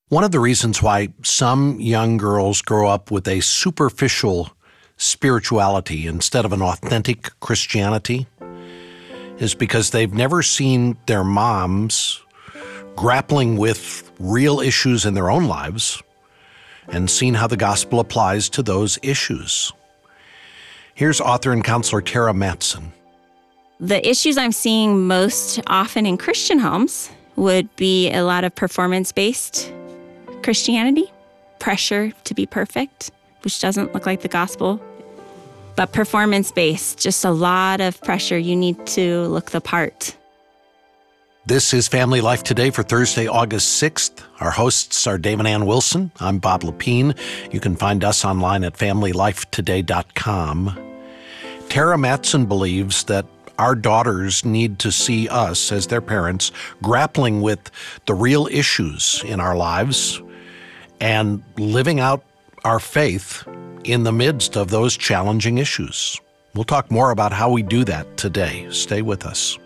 One of the reasons why some young girls grow up with a superficial spirituality instead of an authentic Christianity is because they've never seen their moms grappling with real issues in their own lives and seen how the gospel applies to those issues. Here's author and counselor Tara Mattson. The issues I'm seeing most often in Christian homes would be a lot of performance-based Christianity, pressure to be perfect, which doesn't look like the gospel, but performance-based, just a lot of pressure. You need to look the part. This is Family Life Today for Thursday, August 6th. Our hosts are Dave and Ann Wilson. I'm Bob Lepine. You can find us online at FamilyLifeToday.com. Tara Mattson believes that our daughters need to see us as their parents grappling with the real issues in our lives and living out our faith in the midst of those challenging issues. We'll talk more about how we do that today. Stay with us.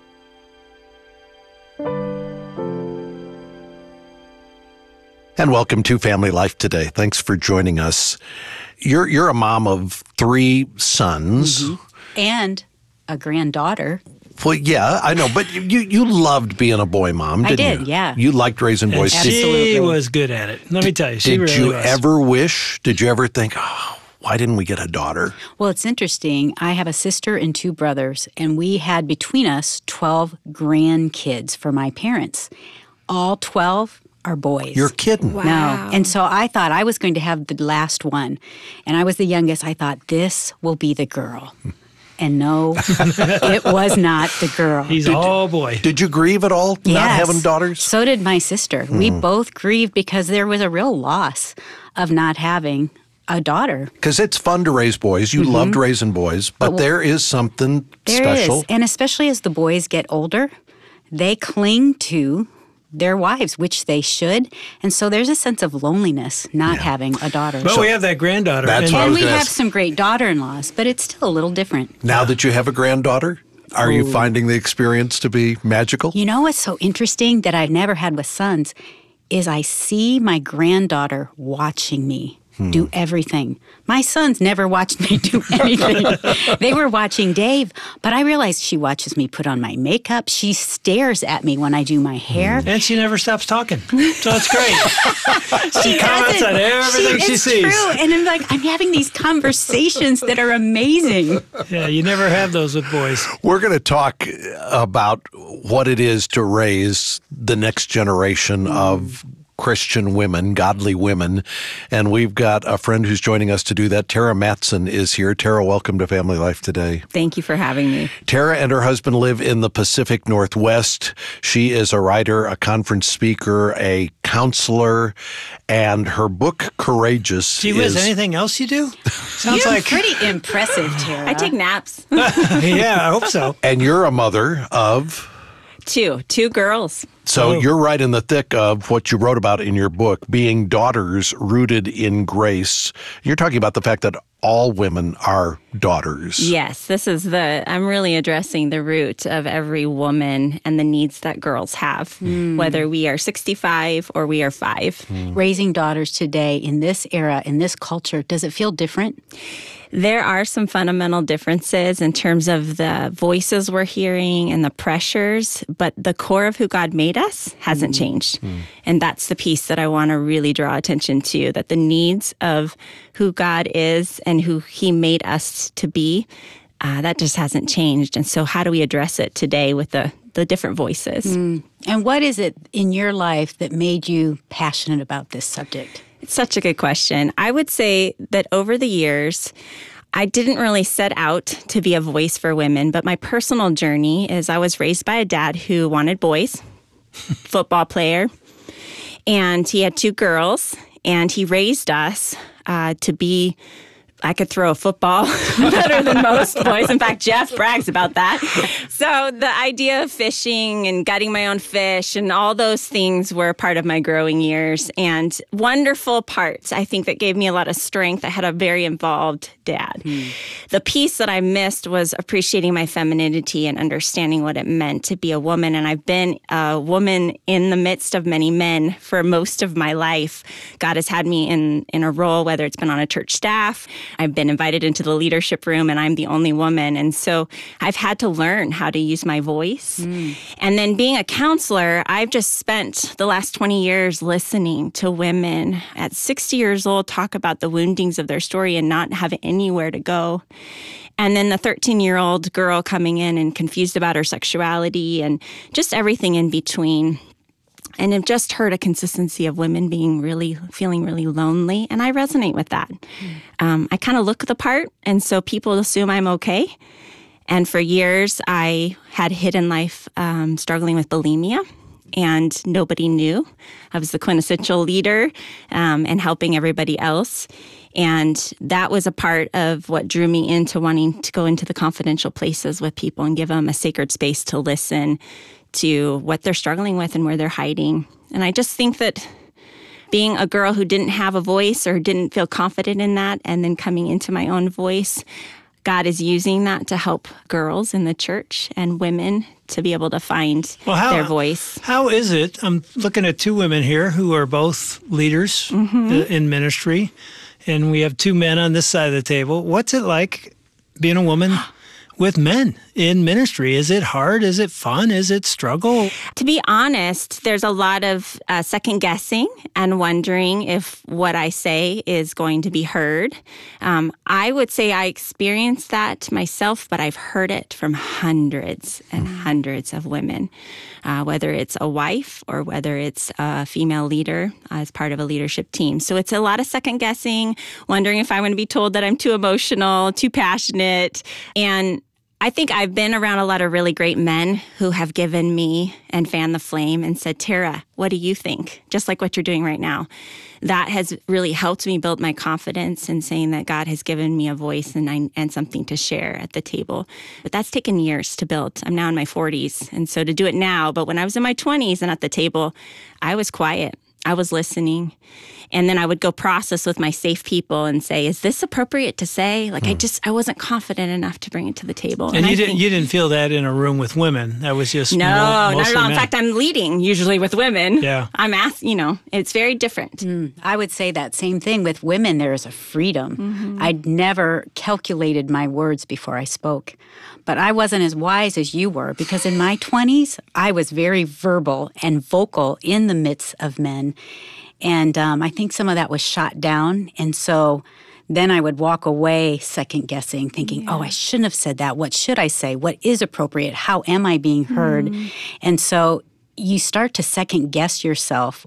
And welcome to Family Life Today. Thanks for joining us. You're a mom of 3 sons. Mm-hmm. And a granddaughter. Well, yeah, I know, but you loved being a boy mom, didn't you? I did, yeah. You liked raising boys. Absolutely. She was good at it. Let me tell you, she really was. Did you ever think, oh, why didn't we get a daughter? Well, it's interesting. I have a sister and 2 brothers, and we had between us 12 grandkids for my parents. All 12 are boys. You're kidding. Wow. No. And so I thought I was going to have the last one. And I was the youngest. I thought, this will be the girl. And no, it was not the girl. He's all boy. Did you grieve at all not having daughters? So did my sister. We both grieved because there was a real loss of not having a daughter. Because it's fun to raise boys. You loved raising boys, but there is something special. Is. And especially as the boys get older, they cling to their wives, which they should. And so there's a sense of loneliness not having a daughter. But we have that granddaughter. That's what I And was we gonna have ask. some great daughter-in-laws, but it's still a little different. Now that you have a granddaughter, are you finding the experience to be magical? You know what's so interesting that I've never had with sons is I see my granddaughter watching me do everything. My sons never watched me do anything. They were watching Dave, but I realized she watches me put on my makeup. She stares at me when I do my hair. And she never stops talking. So it's great. She comments on everything she sees. It's true. And I'm having these conversations that are amazing. Yeah, you never have those with boys. We're going to talk about what it is to raise the next generation of Christian women, godly women. And we've got a friend who's joining us to do that. Tara Mattson is here. Tara, welcome to Family Life Today. Thank you for having me. Tara and her husband live in the Pacific Northwest. She is a writer, a conference speaker, a counselor, and her book, Courageous, Gee whiz, anything else you do? Sounds You're like... pretty impressive, Tara. I take naps. Yeah, I hope so. And you're a mother of... 2 girls. So you're right in the thick of what you wrote about in your book, being daughters rooted in grace. You're talking about the fact that all women are daughters. Yes, I'm really addressing the root of every woman and the needs that girls have, whether we are 65 or we are 5. Raising daughters today in this era, in this culture, does it feel different? There are some fundamental differences in terms of the voices we're hearing and the pressures, but the core of who God made us hasn't changed. And that's the piece that I want to really draw attention to, that the needs of who God is and who He made us to be, that just hasn't changed. And so how do we address it today with the different voices? And what is it in your life that made you passionate about this subject? It's such a good question. I would say that over the years, I didn't really set out to be a voice for women, but my personal journey is I was raised by a dad who wanted boys, football player, and he had 2 girls, and he raised us to be I could throw a football better than most boys. In fact, Jeff brags about that. So the idea of fishing and gutting my own fish and all those things were part of my growing years, and wonderful parts, I think, that gave me a lot of strength. I had a very involved dad. The piece that I missed was appreciating my femininity and understanding what it meant to be a woman. And I've been a woman in the midst of many men for most of my life. God has had me in a role, whether it's been on a church staff, I've been invited into the leadership room, and I'm the only woman. And so I've had to learn how to use my voice. And then being a counselor, I've just spent the last 20 years listening to women at 60 years old talk about the woundings of their story and not have anywhere to go. And then the 13-year-old girl coming in and confused about her sexuality and just everything in between. And I've just heard a consistency of women feeling really lonely. And I resonate with that. I kind of look the part. And so people assume I'm okay. And for years, I had hidden life struggling with bulimia. And nobody knew. I was the quintessential leader and helping everybody else. And that was a part of what drew me into wanting to go into the confidential places with people and give them a sacred space to listen to what they're struggling with and where they're hiding. And I just think that being a girl who didn't have a voice or didn't feel confident in that, and then coming into my own voice, God is using that to help girls in the church and women to be able to find their voice. How is it? I'm looking at two women here who are both leaders in ministry, and we have two men on this side of the table. What's it like being a woman with men in ministry? Is it hard? Is it fun? Is it struggle? To be honest, there's a lot of second guessing and wondering if what I say is going to be heard. I would say I experienced that myself, but I've heard it from hundreds and hundreds of women, whether it's a wife or whether it's a female leader as part of a leadership team. So it's a lot of second guessing, wondering if I'm going to be told that I'm too emotional, too passionate. And I think I've been around a lot of really great men who have given me and fanned the flame and said, Tara, what do you think? Just like what you're doing right now. That has really helped me build my confidence in saying that God has given me a voice and something to share at the table. But that's taken years to build. I'm now in my 40s. And so to do it now, but when I was in my 20s and at the table, I was quiet. I was listening. And then I would go process with my safe people and say, is this appropriate to say? Like, I wasn't confident enough to bring it to the table. And you didn't feel that in a room with women. That was just No, not at all. men. In fact, I'm leading usually with women. Yeah. I'm it's very different. I would say that same thing with women. There is a freedom. I'd never calculated my words before I spoke. But I wasn't as wise as you were, because in my 20s, I was very verbal and vocal in the midst of men. And I think some of that was shot down. And so then I would walk away second guessing, thinking, I shouldn't have said that. What should I say? What is appropriate? How am I being heard? And so you start to second guess yourself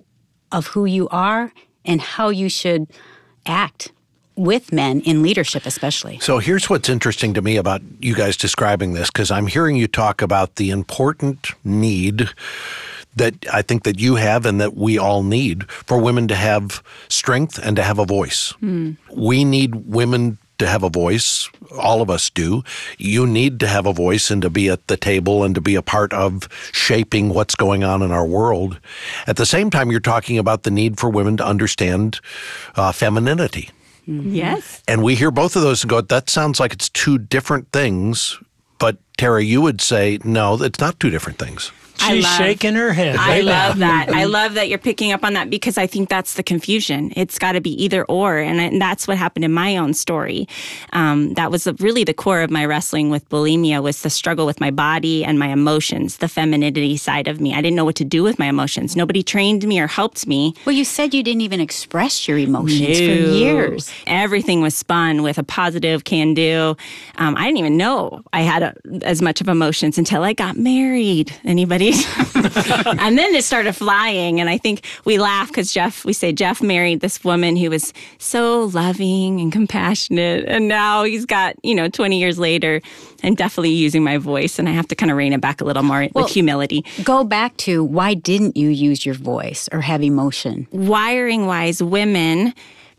of who you are and how you should act with men in leadership especially. So here's what's interesting to me about you guys describing this, because I'm hearing you talk about the important need that I think that you have and that we all need for women to have strength and to have a voice. We need women to have a voice. All of us do. You need to have a voice and to be at the table and to be a part of shaping what's going on in our world. At the same time, you're talking about the need for women to understand femininity. Yes. And we hear both of those and go, that sounds like it's two different things. But Tara, you would say, no, it's not two different things. She's shaking her head. I love that. I love that you're picking up on that, because I think that's the confusion. It's got to be either or. And that's what happened in my own story. That was really the core of my wrestling with bulimia, was the struggle with my body and my emotions, the femininity side of me. I didn't know what to do with my emotions. Nobody trained me or helped me. Well, you said you didn't even express your emotions for years. Everything was spun with a positive can-do. I didn't even know I had as much of emotions until I got married. Anybody? And then it started flying. And I think we laugh because Jeff married this woman who was so loving and compassionate. And now he's got, 20 years later, I'm definitely using my voice, and I have to kind of rein it back a little more with humility. Go back to, why didn't you use your voice or have emotion? Wiring-wise, women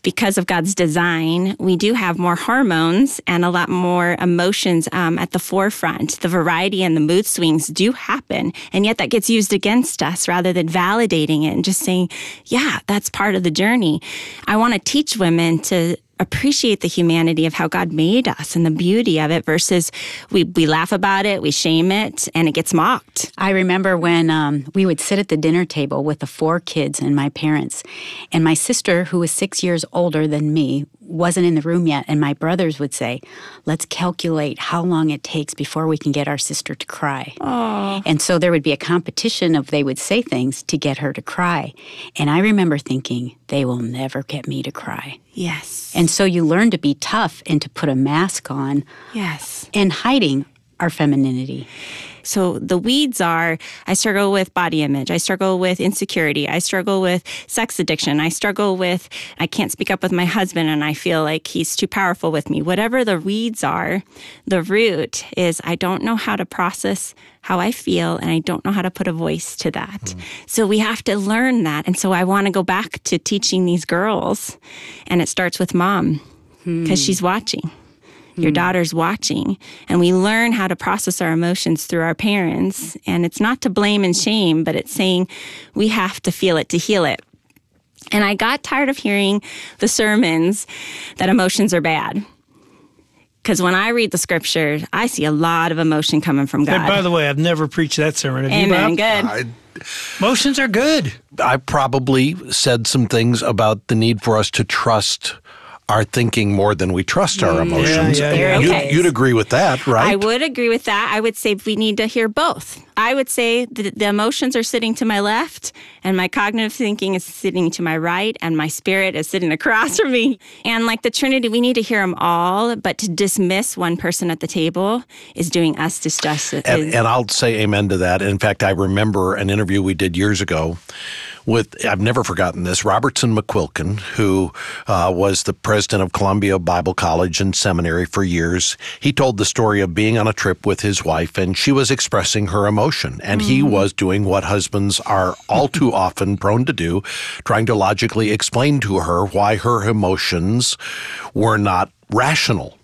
because of God's design, we do have more hormones and a lot more emotions at the forefront. The variety and the mood swings do happen, and yet that gets used against us rather than validating it and just saying, yeah, that's part of the journey. I want to teach women to appreciate the humanity of how God made us and the beauty of it versus we laugh about it, we shame it, and it gets mocked. I remember when we would sit at the dinner table with the 4 kids and my parents, and my sister, who was 6 years older than me, wasn't in the room yet, and my brothers would say, let's calculate how long it takes before we can get our sister to cry. Oh. And so there would be a competition of they would say things to get her to cry. And I remember thinking, they will never get me to cry. Yes. And so you learn to be tough and to put a mask on. Yes. And hiding our femininity. So the weeds are, I struggle with body image. I struggle with insecurity. I struggle with sex addiction. I struggle with, I can't speak up with my husband and I feel like he's too powerful with me. Whatever the weeds are, the root is I don't know how to process how I feel and I don't know how to put a voice to that. So we have to learn that. And so I want to go back to teaching these girls. And it starts with mom because she's watching. Your daughter's watching, and we learn how to process our emotions through our parents. And it's not to blame and shame, but it's saying we have to feel it to heal it. And I got tired of hearing the sermons that emotions are bad. Because when I read the scriptures, I see a lot of emotion coming from God. And by the way, I've never preached that sermon. Have Amen. you, Bob? Good. Emotions are good. I probably said some things about the need for us to trust our thinking more than we trust our emotions. Yeah. Okay. You'd agree with that, right? I would agree with that. I would say we need to hear both. I would say the emotions are sitting to my left, and my cognitive thinking is sitting to my right, and my spirit is sitting across from me. And like the Trinity, we need to hear them all, but to dismiss one person at the table is doing us disjustice. And I'll say amen to that. In fact, I remember an interview we did years ago with, I've never forgotten this, Robertson McQuilkin, who was the president of Columbia Bible College and Seminary for years. He told the story of being on a trip with his wife, and she was expressing her emotion. And he was doing what husbands are all too often prone to do, trying to logically explain to her why her emotions were not rational.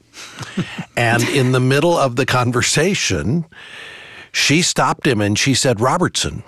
And in the middle of the conversation, she stopped him and she said, Robertson,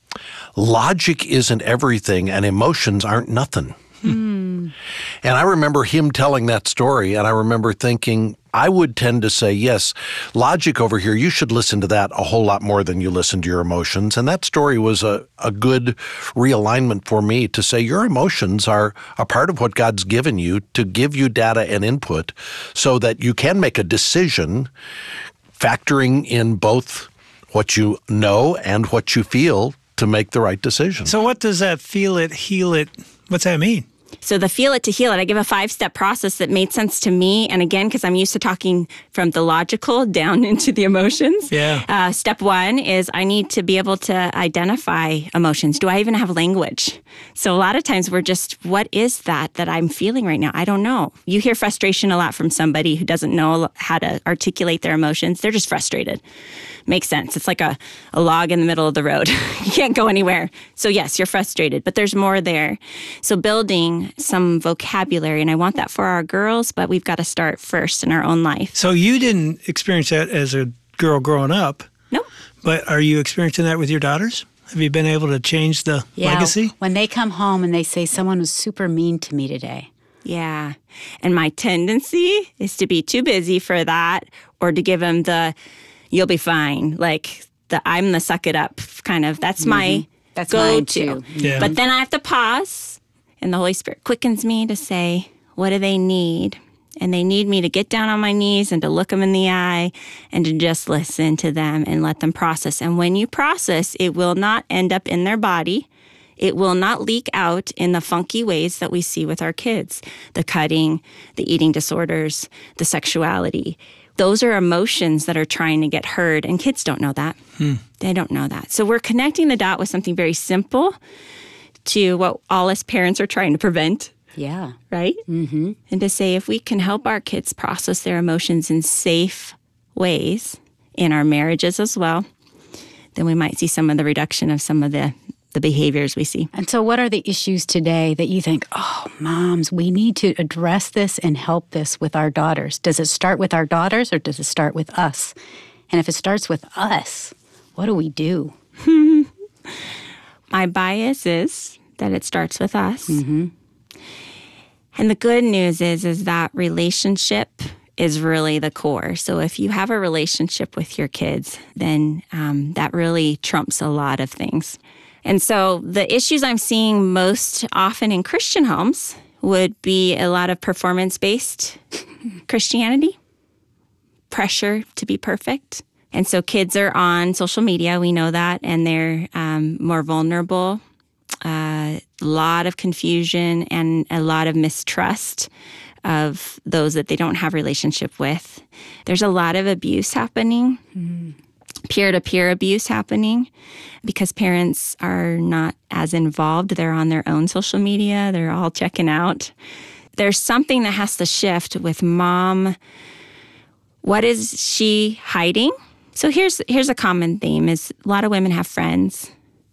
logic isn't everything and emotions aren't nothing. And I remember him telling that story, and I remember thinking, I would tend to say, yes, logic over here, you should listen to that a whole lot more than you listen to your emotions. And that story was a good realignment for me to say your emotions are a part of what God's given you to give you data and input so that you can make a decision factoring in both what you know and what you feel to make the right decision. So what does that feel it, heal it, what's that mean? So the feel it to heal it, I give a 5-step process that made sense to me. And again, because I'm used to talking from the logical down into the emotions. Yeah. Step 1 is I need to be able to identify emotions. Do I even have language? So a lot of times we're just, what is that I'm feeling right now? I don't know. You hear frustration a lot from somebody who doesn't know how to articulate their emotions. They're just frustrated. Makes sense. It's like a log in the middle of the road. You can't go anywhere. So yes, you're frustrated, but there's more there. So building some vocabulary, and I want that for our girls, but we've got to start first in our own life. So you didn't experience that as a girl growing up. Nope. But are you experiencing that with your daughters? Have you been able to change the legacy? When they come home and they say, someone was super mean to me today. Yeah. And my tendency is to be too busy for that or to give them the, you'll be fine. Like I'm the suck it up kind of, that's my That's mine go-to. too. Yeah. But then I have to pause, and the Holy Spirit quickens me to say, what do they need? And they need me to get down on my knees and to look them in the eye and to just listen to them and let them process. And when you process, it will not end up in their body. It will not leak out in the funky ways that we see with our kids, the cutting, the eating disorders, the sexuality. Those are emotions that are trying to get heard, and kids don't know that. They don't know that. So we're connecting the dot with something very simple to what all us parents are trying to prevent, Yeah. right? Mm-hmm. And to say if we can help our kids process their emotions in safe ways, in our marriages as well, then we might see some of the reduction of some of the the behaviors we see. And so what are the issues today that you think, oh, moms, we need to address this and help this with our daughters? Does it start with our daughters or does it start with us? And if it starts with us, what do we do? My bias is that it starts with us. And the good news is that relationship is really the core. So if you have a relationship with your kids, then that really trumps a lot of things. And so the issues I'm seeing most often in Christian homes would be a lot of performance-based Christianity, pressure to be perfect. And so kids are on social media, we know that, and they're more vulnerable, a lot of confusion and a lot of mistrust of those that they don't have relationship with. There's a lot of abuse happening, peer-to-peer abuse happening, because parents are not as involved. They're on their own social media. They're all checking out. There's something that has to shift with mom. What is she hiding? So here's a common theme is a lot of women have friends,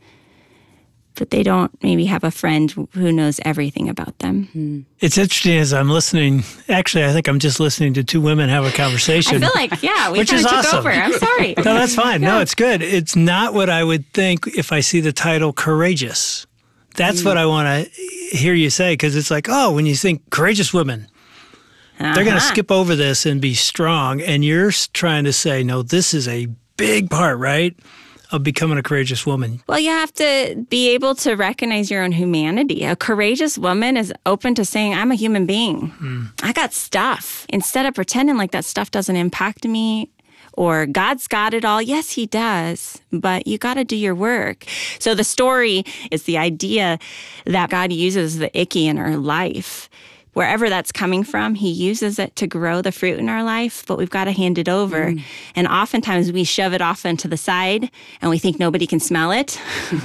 but they don't maybe have a friend who knows everything about them. It's interesting as I'm listening. Actually, I think I'm just listening to two women have a conversation. I feel like, we which kind is of took awesome. over. I'm sorry. No, that's fine. No, it's good. It's not what I would think if I see the title Courageous. That's what I want to hear you say, because it's like, oh, when you think courageous women, they're going to skip over this and be strong. And you're trying to say, no, this is a big part, right, of becoming a courageous woman. Well, you have to be able to recognize your own humanity. A courageous woman is open to saying, I'm a human being. I got stuff. Instead of pretending like that stuff doesn't impact me or God's got it all. Yes, he does, but you got to do your work. So the story is the idea that God uses the icky in our life. Wherever that's coming from, he uses it to grow the fruit in our life, but we've got to hand it over. And oftentimes we shove it off into the side and we think nobody can smell it.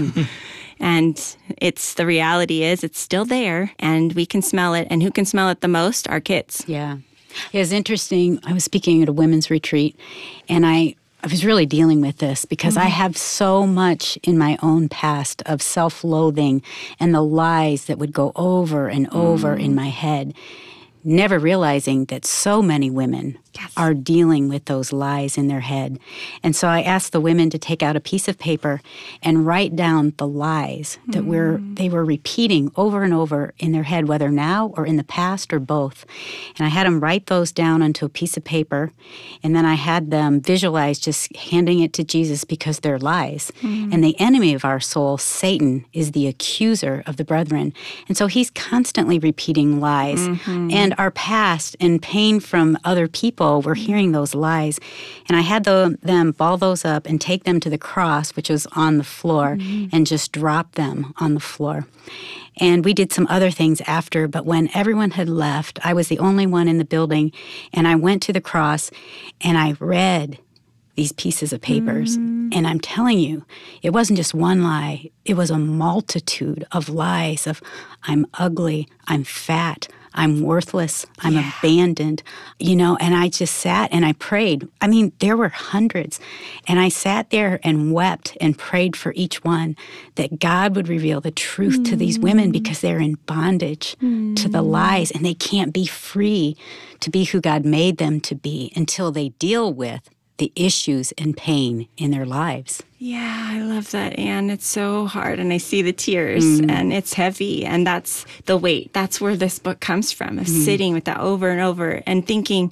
And the reality is it's still there and we can smell it. And who can smell it the most? Our kids. Yeah. It was interesting. I was speaking at a women's retreat and I was really dealing with this because I have so much in my own past of self-loathing and the lies that would go over and over in my head, never realizing that so many women are dealing with those lies in their head. And so I asked the women to take out a piece of paper and write down the lies that they were repeating over and over in their head, whether now or in the past or both. And I had them write those down onto a piece of paper, and then I had them visualize just handing it to Jesus because they're lies. And the enemy of our soul, Satan, is the accuser of the brethren. And so he's constantly repeating lies. And our past and pain from other people, we're hearing those lies. And I had them ball those up and take them to the cross, which was on the floor, and just drop them on the floor. And we did some other things after, but when everyone had left, I was the only one in the building, and I went to the cross, and I read these pieces of papers. And I'm telling you, it wasn't just one lie. It was a multitude of lies of I'm ugly, I'm fat, I'm worthless, I'm abandoned, and I just sat and I prayed. I mean, there were hundreds. And I sat there and wept and prayed for each one that God would reveal the truth to these women because they're in bondage to the lies and they can't be free to be who God made them to be until they deal with the issues and pain in their lives. Yeah, I love that, Anne. It's so hard, and I see the tears, and it's heavy, and that's the weight. That's where this book comes from, of sitting with that over and over and thinking,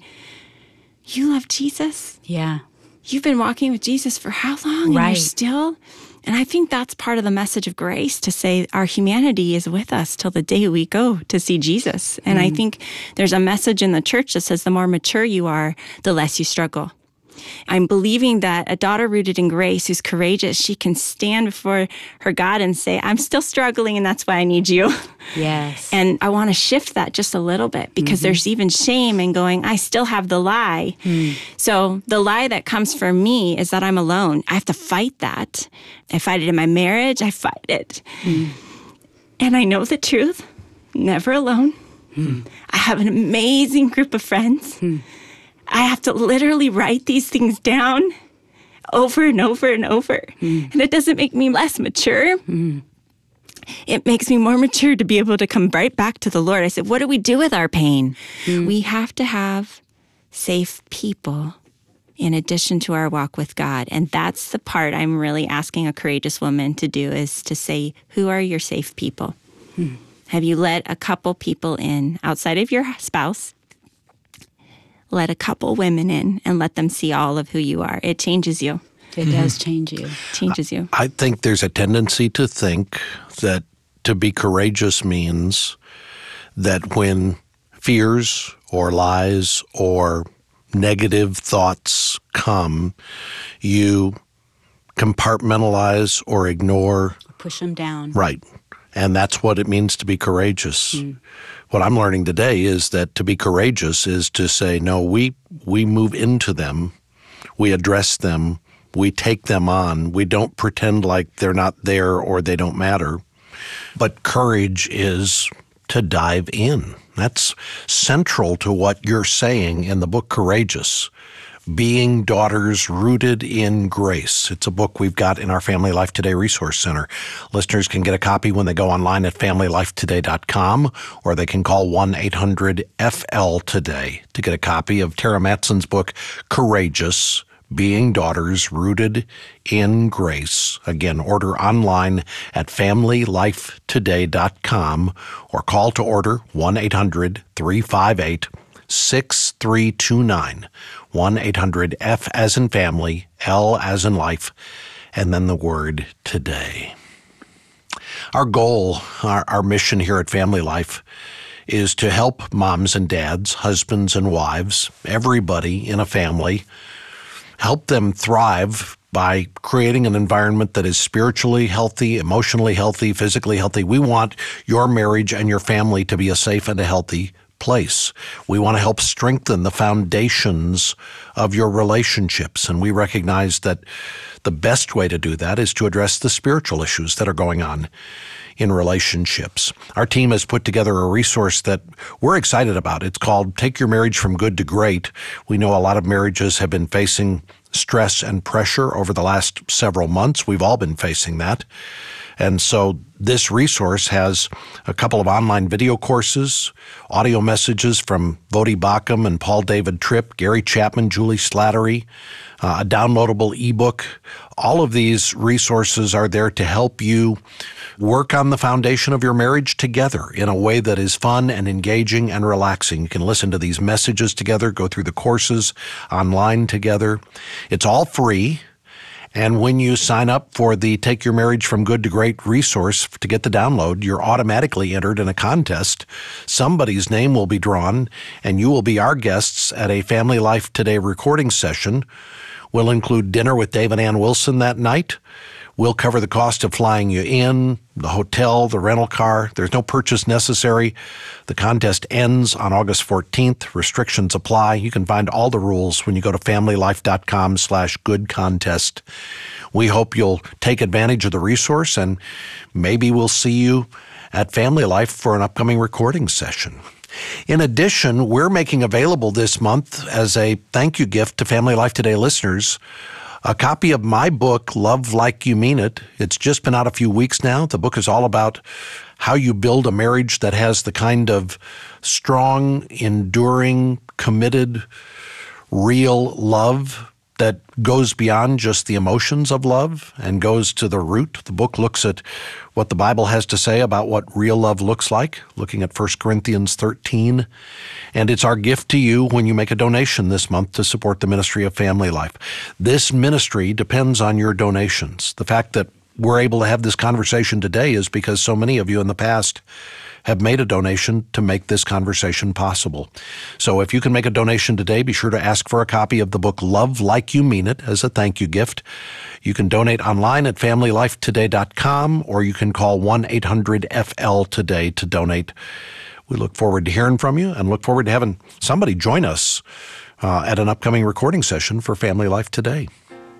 you love Jesus? Yeah. You've been walking with Jesus for how long? Right. And you're still? And I think that's part of the message of grace, to say our humanity is with us till the day we go to see Jesus. And I think there's a message in the church that says the more mature you are, the less you struggle. I'm believing that a daughter rooted in grace who's courageous, she can stand before her God and say, I'm still struggling and that's why I need you. Yes. And I want to shift that just a little bit because there's even shame in going, I still have the lie. So the lie that comes for me is that I'm alone. I have to fight that. I fight it in my marriage. I fight it. And I know the truth. Never alone. I have an amazing group of friends. I have to literally write these things down over and over and over. And it doesn't make me less mature, it makes me more mature to be able to come right back to the Lord. I said, what do we do with our pain? We have to have safe people in addition to our walk with God. And that's the part I'm really asking a courageous woman to do, is to say, who are your safe people? Have you let a couple people in outside of your spouse? Let a couple women in and let them see all of who you are. It changes you. It does change you. Changes you. I think there's a tendency to think that to be courageous means that when fears or lies or negative thoughts come, you compartmentalize or ignore. Push them down. Right. And that's what it means to be courageous. What I'm learning today is that to be courageous is to say, no, we move into them, we address them, we take them on. We don't pretend like they're not there or they don't matter. But courage is to dive in. That's central to what you're saying in the book Courageous. Being Daughters Rooted in Grace. It's a book we've got in our Family Life Today Resource Center. Listeners can get a copy when they go online at FamilyLifeToday.com, or they can call 1-800-FL-TODAY to get a copy of Tara Matson's book, Courageous, Being Daughters Rooted in Grace. Again, order online at FamilyLifeToday.com, or call to order 1-800-358-6329. 1-800-F as in family, L as in life, and then the word today. Our goal, our mission here at Family Life is to help moms and dads, husbands and wives, everybody in a family, help them thrive by creating an environment that is spiritually healthy, emotionally healthy, physically healthy. We want your marriage and your family to be a safe and a healthy place. We want to help strengthen the foundations of your relationships, and we recognize that the best way to do that is to address the spiritual issues that are going on in relationships. Our team has put together a resource that we're excited about. It's called Take Your Marriage from Good to Great. We know a lot of marriages have been facing stress and pressure over the last several months. We've all been facing that. And so this resource has a couple of online video courses, audio messages from Vodi Bakum and Paul David Tripp, Gary Chapman, Julie Slattery, a downloadable ebook. All of these resources are there to help you work on the foundation of your marriage together in a way that is fun and engaging and relaxing. You can listen to these messages together, go through the courses online together. It's all free. And when you sign up for the Take Your Marriage from Good to Great resource to get the download, you're automatically entered in a contest. Somebody's name will be drawn, and you will be our guests at a Family Life Today recording session. We'll include dinner with Dave and Ann Wilson that night. We'll cover the cost of flying you in, the hotel, the rental car. There's no purchase necessary. The contest ends on August 14th. Restrictions apply. You can find all the rules when you go to familylife.com/goodcontest. We hope you'll take advantage of the resource, and maybe we'll see you at Family Life for an upcoming recording session. In addition, we're making available this month as a thank you gift to Family Life Today listeners a copy of my book, Love Like You Mean It. It's just been out a few weeks now. The book is all about how you build a marriage that has the kind of strong, enduring, committed, real love that goes beyond just the emotions of love and goes to the root. The book looks at what the Bible has to say about what real love looks like, looking at 1 Corinthians 13. And it's our gift to you when you make a donation this month to support the ministry of Family Life. This ministry depends on your donations. The fact that we're able to have this conversation today is because so many of you in the past have made a donation to make this conversation possible. So if you can make a donation today, be sure to ask for a copy of the book Love Like You Mean It as a thank you gift. You can donate online at FamilyLifeToday.com, or you can call 1-800-FL-TODAY to donate. We look forward to hearing from you and look forward to having somebody join us at an upcoming recording session for Family Life Today.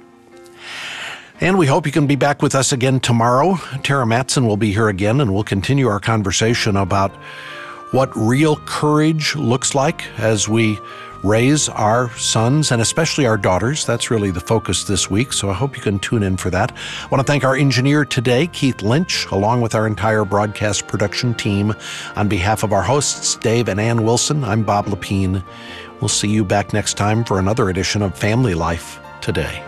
And we hope you can be back with us again tomorrow. Tara Matson will be here again, and we'll continue our conversation about what real courage looks like as we raise our sons and especially our daughters. That's really the focus this week, so I hope you can tune in for that. I want to thank our engineer today, Keith Lynch, along with our entire broadcast production team. On behalf of our hosts, Dave and Ann Wilson, I'm Bob Lepine. We'll see you back next time for another edition of Family Life Today.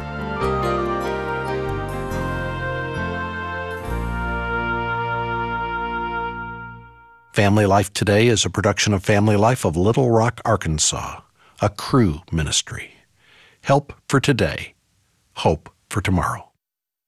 Family Life Today is a production of Family Life of Little Rock, Arkansas, a Cru ministry. Help for today, hope for tomorrow.